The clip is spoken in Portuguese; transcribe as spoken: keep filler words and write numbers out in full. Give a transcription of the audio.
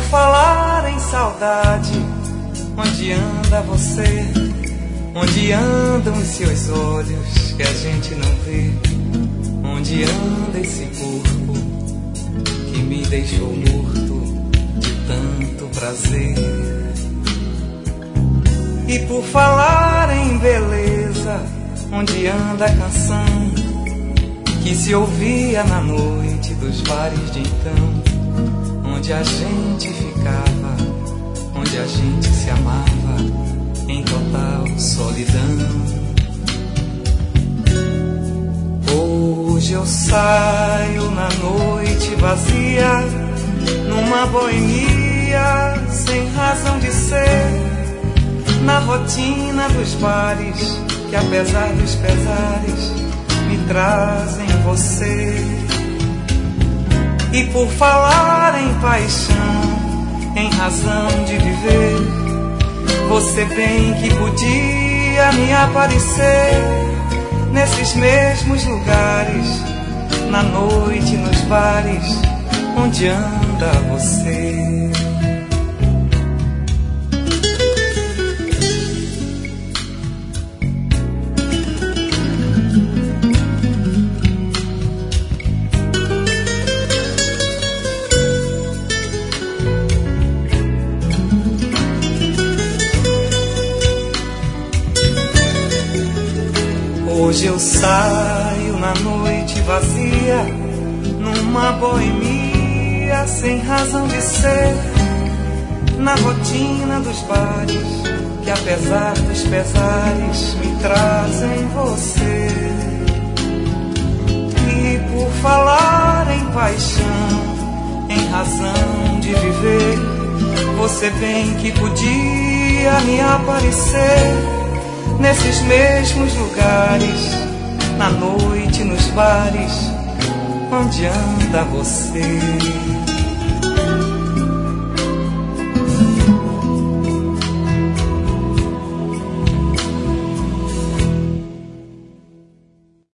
falar em saudade, onde anda você? Onde andam os seus olhos que a gente não vê? Onde anda esse corpo que me deixou morto de tanto prazer? E por falar em beleza, onde anda a canção que se ouvia na noite dos bares de então? Onde a gente ficava, onde a gente se amava em total solidão. Hoje eu saio na noite vazia, numa boemia sem razão de ser, na rotina dos bares que apesar dos pesares me trazem você. E por falar em paixão, em razão de viver, você bem que podia me aparecer nesses mesmos lugares, na noite, nos bares, onde anda você? Hoje eu saio na noite vazia, numa boemia sem razão de ser, na rotina dos bares que apesar dos pesares me trazem você. E por falar em paixão, em razão de viver, você bem que podia me aparecer nesses mesmos lugares, na noite, nos bares, onde anda você?